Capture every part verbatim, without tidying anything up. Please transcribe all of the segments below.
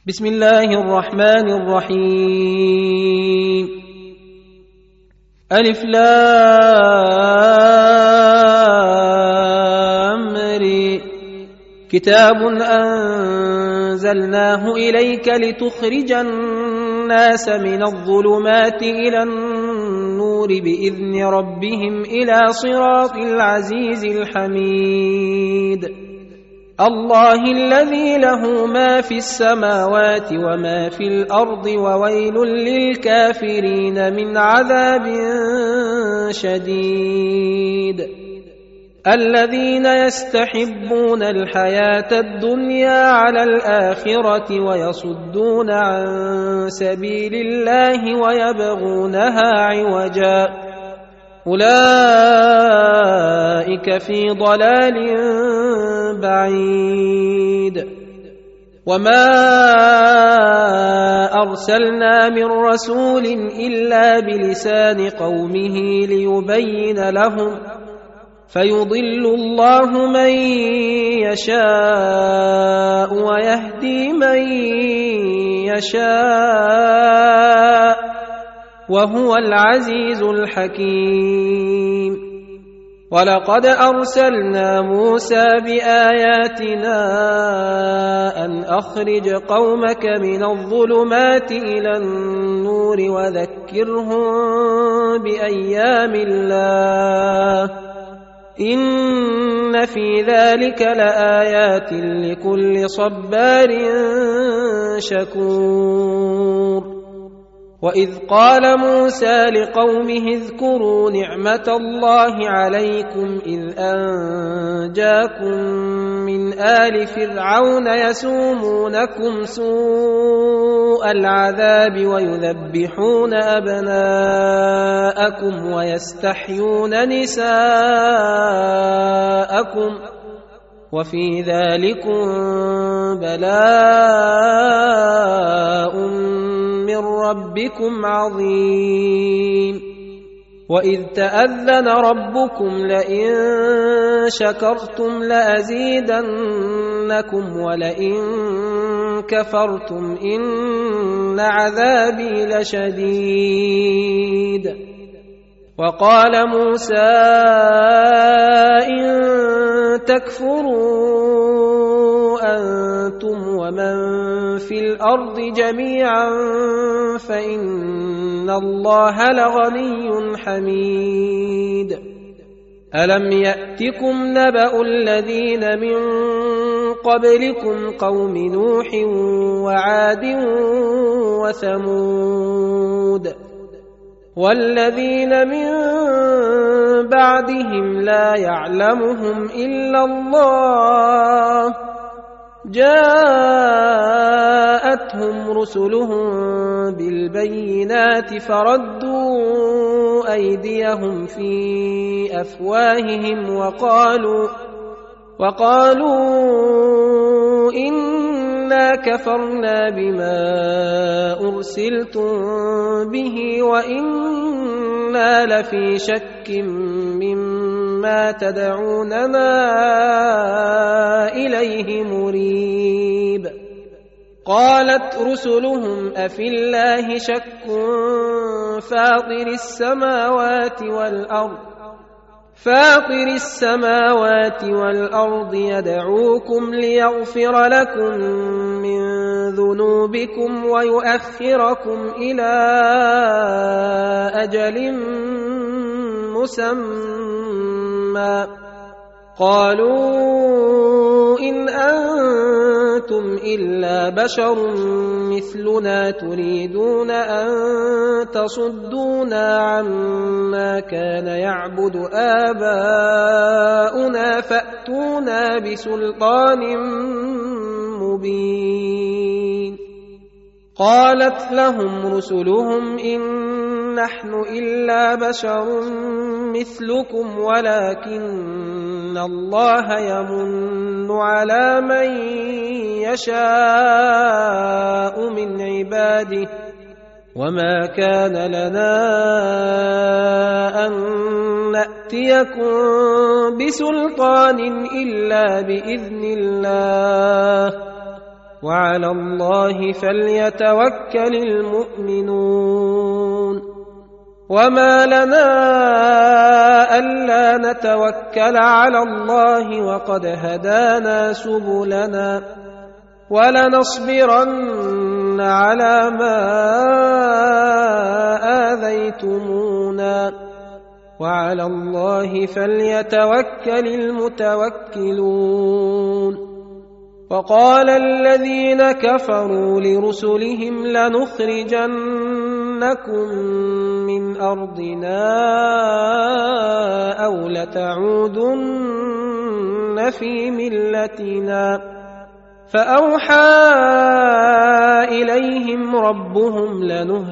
بسم الله الرحمن الرحيم. ألف لام ر. كتاب أنزلناه إليك لتخرج الناس من الظلمات إلى النور بإذن ربهم إلى صراط العزيز الحميد. الله الذي له ما في السماوات وما في الأرض وويل للكافرين من عذاب شديد. الذين يستحبون الحياة الدنيا على الآخرة ويصدون عن سبيل الله ويبغونها عوجا أولئك في ضلال بعيد. وما أرسلنا من رسول إلا بلسان قومه ليبين لهم فيضل الله من يشاء ويهدي من يشاء وهو العزيز الحكيم. ولقد أرسلنا موسى بآياتنا أن أخرج قومك من الظلمات إلى النور وذكرهم بأيام الله إن في ذلك لآيات لكل صبار شكور. وإذ قال موسى لقومه اذكروا نعمة الله عليكم إذ أنجاكم من آل فرعون يسومونكم سوء العذاب ويذبحون أبناءكم ويستحيون نساءكم وفي ذلكم بلاء من ربكم عظيم. وإذ تأذن ربكم لئن شكرتم لأزيدنكم ولئن كفرتم إن عذابي لشديد. وقال موسى إن تكفروا أنتم ومن في الأرض جميعا فإن الله لغني حميد. ألم يأتكم نبأ الذين من قبلكم قوم نوح وعاد وثمود والذين من بعدهم لا يعلمهم إلا الله جاءتهم رسلهم بالبينات فردوا أيديهم في أفواههم وقالوا وقالوا إنا كفرنا بما أرسلتم به وإنا لفي شك مما تدعوننا إليه مريب. قالت رسلهم أفي الله شك فاطر السماوات والأرض فاطر السماوات والأرض يدعوكم ليغفر لكم من ذنوبكم ويؤخركم إلى أجل مسمى قالوا إن أنتم إلا بشر مثلنا تريدون أن تصدونا عما كان يعبد آباؤنا فأتونا بسلطان مبين. قالت لهم رسلهم إن نحن إلا بشر مثلكم ولكن الله يمن على من يشاء من عباده وما كان لنا أن نأتيكم بسلطان إلا بإذن الله وعلى الله فليتوكل المؤمنون وما لنا ألا نتوكل على الله وقد هدانا سبلنا ولنصبرن على ما آذيتمونا وعلى الله فليتوكل المتوكلون وقال الذين كفروا لرسلهم لنخرجنكم من أرضنا أو لتعودن في ملتنا فأوحى إليهم ربهم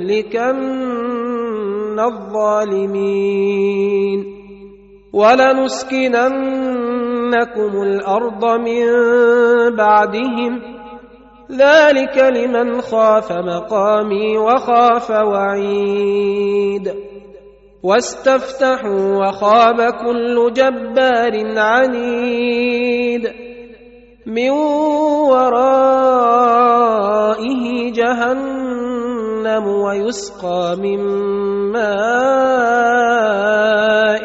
لنهلكن الظالمين ولنسكننكم الأرض من بعدهم ذلك لمن خاف مقامي وخاف وعيد واستفتحوا وخاب كل جبار عنيد من ورائه جهنم ويسقى من ماء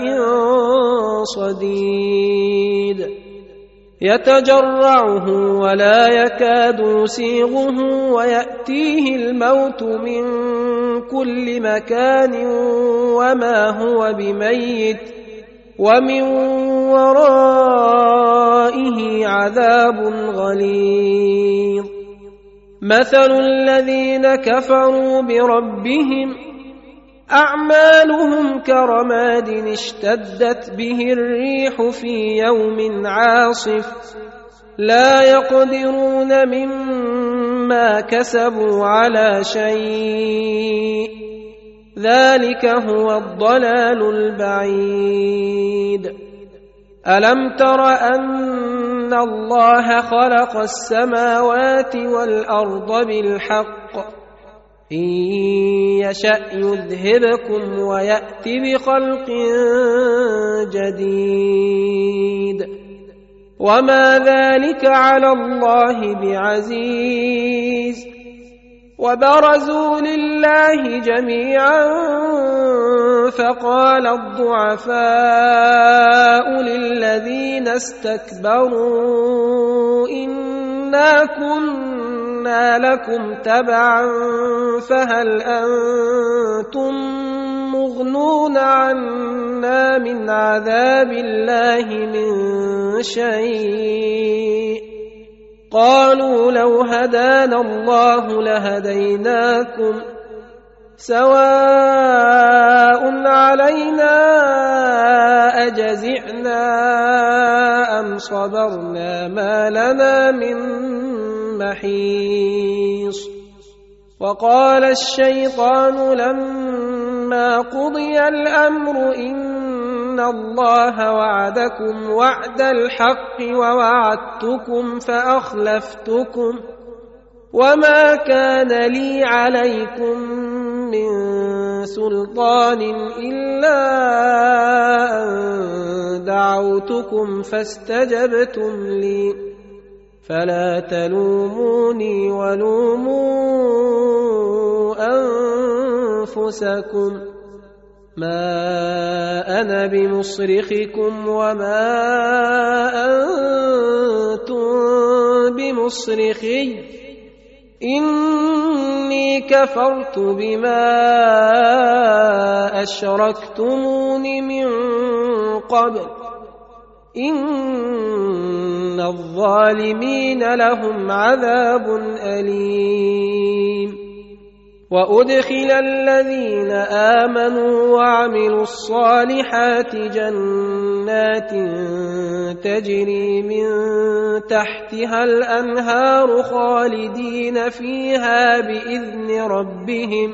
صديد يتجرعه ولا يكاد يسيغه ويأتيه الموت من كل مكان وما هو بميت ومن ورائه عذاب غليظ مثل الذين كفروا بربهم أعمالهم كرماد اشتدت به الريح في يوم عاصف لا يقدرون مما كسبوا على شيء ذلك هو الضلال البعيد ألم تر أن الله خلق السماوات والأرض بالحق إن يشأ يذهبكم ويأت بخلق جديد وما ذلك على الله بعزيز وبرزوا لله جميعا فقال الضعفاء للذين استكبروا إنا كنا لكم تبعا فهل أنتم مغنون عنا من عذاب الله من شيء قالوا لو هدانا الله لهديناكم سواء علينا أجزعنا أم صبرنا ما لنا من محيص وقال الشيطان لما قضي الأمر إن الله وعدكم وعد الحق ووعدتكم فأخلفتكم وما كان لي عليكم من سلطان إلا أن دعوتكم فاستجبتم لي فلا تلوموني ولوموا أنفسكم ما أنا بمصرخكم وما أنتم بمصرخي إني كفرت بما أشركتمون من قبل إن الظالمين لهم عذاب أليم وأدخل الذين آمنوا وعملوا الصالحات جنات تجري من تحتها الأنهار خالدين فيها بإذن ربهم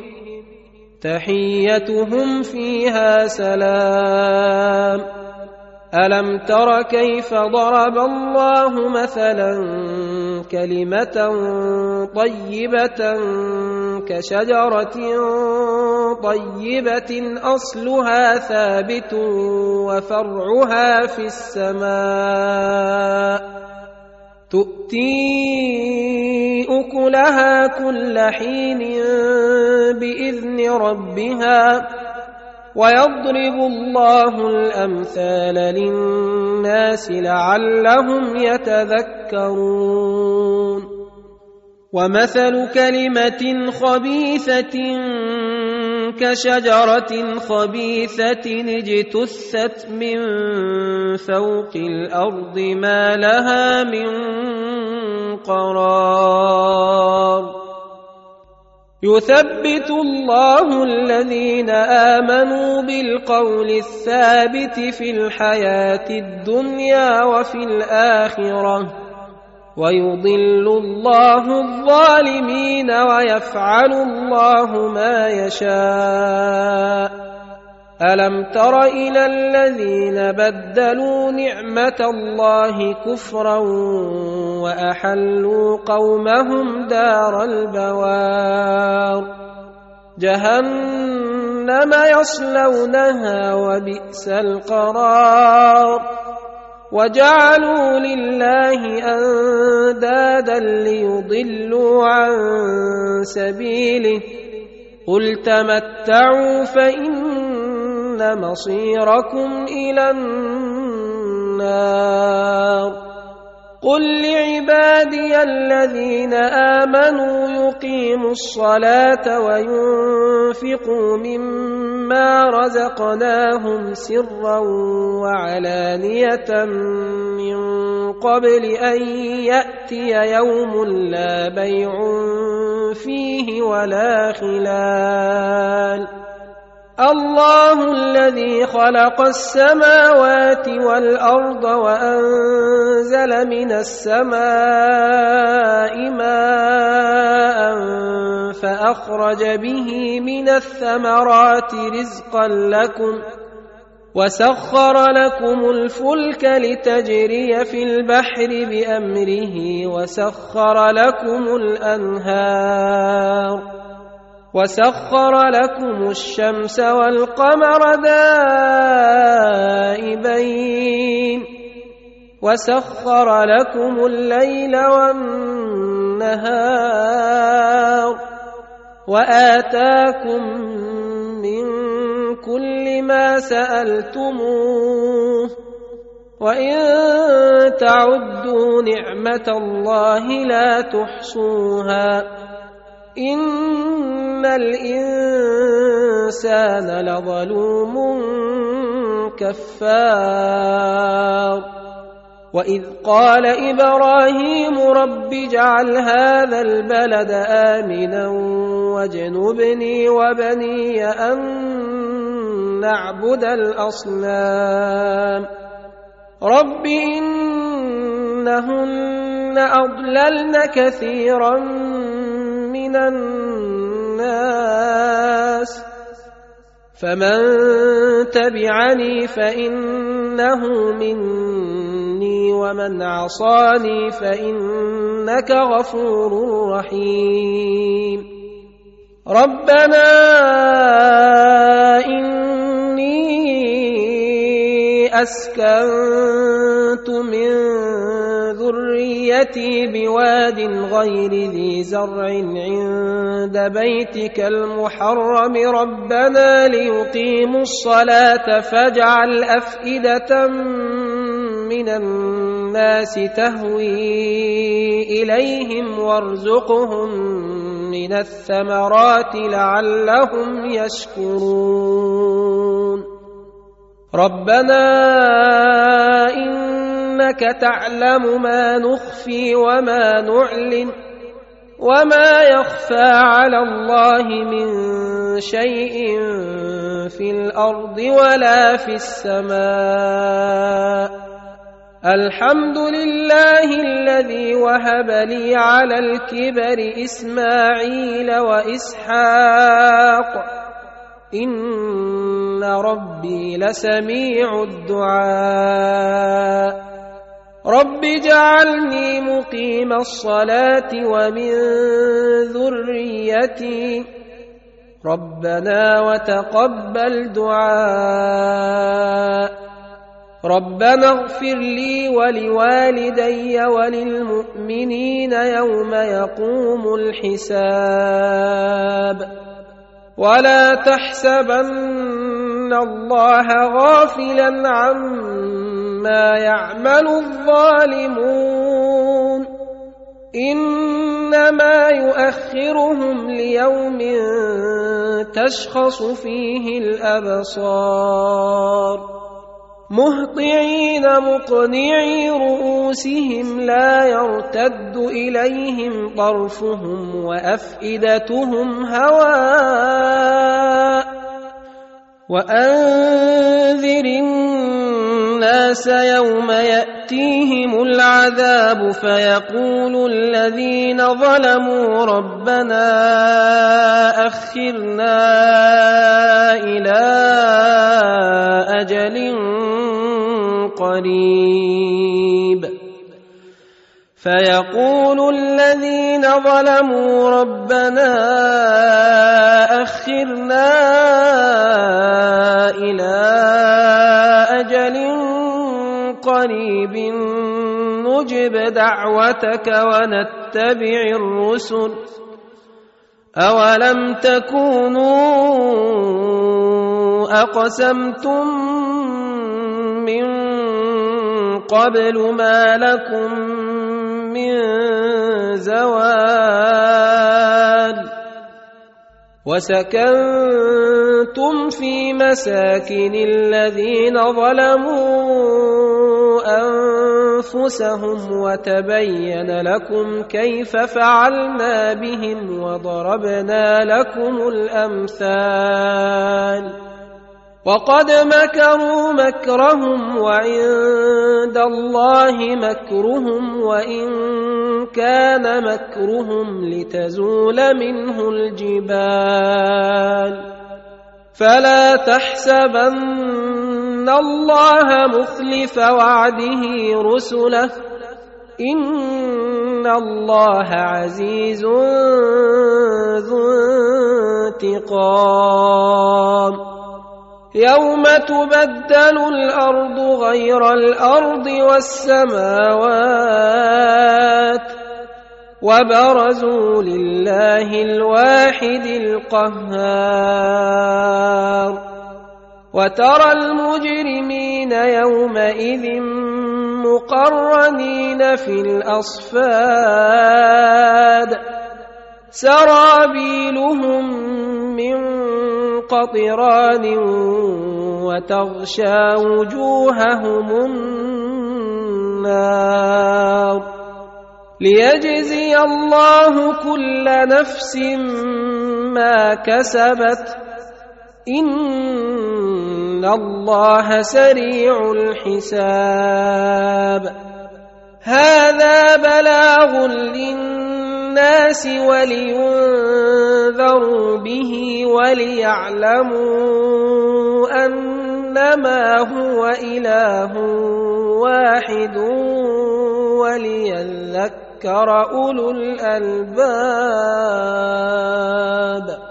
تحيتهم فيها سلام ألم تر كيف ضرب الله مثلا كلمة طيبة كشجرة طيبة أصلها ثابت وفرعها في السماء تؤتي لها كل حين بإذن ربها ويضرب الله الأمثال للناس لعلهم يتذكرون ومثل كلمة خبيثة كشجرة خبيثة اجتثت من فوق الأرض ما لها من قرار يثبت الله الذين آمنوا بالقول الثابت في الحياة الدنيا وفي الآخرة ويضل الله الظالمين ويفعل الله ما يشاء ألم تر إلى الذين بدلوا نعمة الله كفرا وأحلوا قومهم دار البوار جهنم يصلونها وبئس القرار وجعلوا لله أندادا ليضلوا عن سبيله قل تمتعوا فإن مصيركم إلى النار قل لعبادي الذين آمنوا يقيموا الصلاة وينفقوا مما رزقناهم سرا وعلانية من قبل أن يأتي يوم لا بيع فيه ولا خلال الله الذي خلق السماوات والأرض وأنزل من السماء ماء فأخرج به من الثمرات رزقا لكم وسخر لكم الفلك لتجري في البحر بأمره وسخر لكم الأنهار وسخر لكم الشمس والقمر دائبين وسخر لكم الليل والنهار وآتاكم من كل ما سألتموه وإن تعدوا نعمة الله لا تحصوها إن الإنسان لظلوم كفار وإذ قال إبراهيم رب اجعل هذا البلد آمنا واجنبني وبني أن نعبد الأصنام رب إنهن أضللن كثيرا من الناس فمن تبعني فإنه مني ومن عصاني فإنك غفور رحيم ربنا إني أسكنت من ذريتي بواد غير ذي زرع عند بيتك المحرم ربنا ليقيموا الصلاة فاجعل أفئدة من الناس تهوي إليهم وارزقهم من الثمرات لعلهم يشكرون ربنا إنك تعلم ما نخفي وما نعلن وما يخفى على الله من شيء في الأرض ولا في السماء الحمد لله الذي وهب لي على الكبر إسماعيل وإسحاق إن ربي لسميع الدعاء رب اجعلني مقيم الصلاة ومن ذريتي ربنا وتقبل دعاء ربنا اغفر لي ولوالدي وللمؤمنين يوم يقوم الحساب ولا تحسبن الله غافلا عما يعمل الظالمون إنما يؤخرهم ليوم تشخص فيه الأبصار مهطعين مقنعي رؤوسهم لا يرتد إليهم طرفهم وأفئدتهم هواء وأنذر الناس يوم يأتيهم العذاب فيقول الذين ظلموا ربنا أخرنا إلى أجل قريب فيقول الذين ظلموا ربنا أخرنا إلى أجل قريب نجب دعوتك ونتبع الرسل أولم تكونوا أقسمتم من قبل ما لكم من زوال وسكنتم في مساكن الذين ظلموا أنفسهم وتبين لكم كيف فعلنا بهم وضربنا لكم الأمثال وقد مكروا مكرهم وعند الله مكرهم وإن كان مكرهم لتزول منه الجبال فلا تحسبن الله مخلف وعده رسله إن الله عزيز ذو انتقام يوم تبدل الأرض غير الأرض والسماوات وبرزوا لله الواحد القهار وترى المجرمين يومئذ مقرنين في الأصفاد سرابيلهم من قطران وتغشى وجوههم النار ليجزي الله كل نفس ما كسبت إن الله سريع الحساب هذا بلاغ للناس ولينذروا به وليعلموا أنما هو إله واحد وليذكر أولو الألباب